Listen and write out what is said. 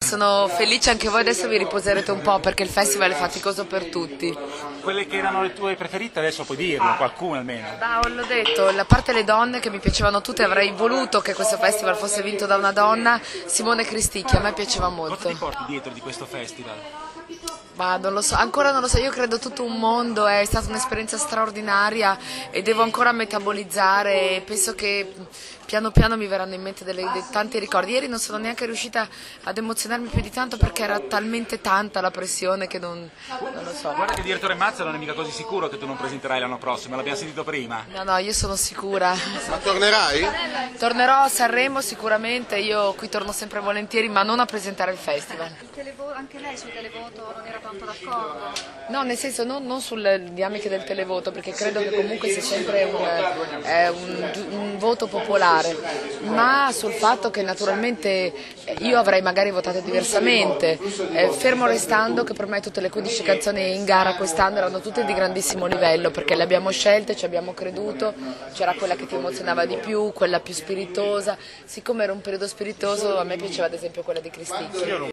sono felice, anche voi adesso vi riposerete un po' perché il festival è faticoso per tutti. Quelle che erano le tue preferite adesso puoi dirlo, qualcuna almeno. L'ho detto, a parte le donne che mi piacevano tutte, avrei voluto che questo festival fosse vinto da una donna, Simone Cristicchi, a me piaceva molto. Cosa ti porti dietro di questo festival? Ma non lo so, ancora non lo so, io credo tutto un mondo, è stata un'esperienza straordinaria e devo ancora metabolizzare e penso che piano piano mi verranno in mente dei tanti ricordi. Ieri non sono neanche riuscita ad emozionarmi più di tanto perché era talmente tanta la pressione che non lo so. Guarda che il direttore Mazza non è mica così sicuro che tu non presenterai l'anno prossimo, l'abbiamo sentito prima. No, io sono sicura. Ma tornerai? Tornerò a Sanremo sicuramente, io qui torno sempre volentieri, ma non a presentare il festival. Anche lei sul televoto non era tanto d'accordo? No, nel senso non sulle dinamiche del televoto, perché credo che comunque sia sempre un voto popolare, ma sul fatto che naturalmente io avrei magari votato diversamente, fermo restando che per me tutte le 15 canzoni in gara quest'anno erano tutte di grandissimo livello, perché le abbiamo scelte, ci abbiamo creduto, c'era quella che ti emozionava di più, quella più spiritosa, siccome era un periodo spiritoso a me piaceva ad esempio quella di Cristicchi.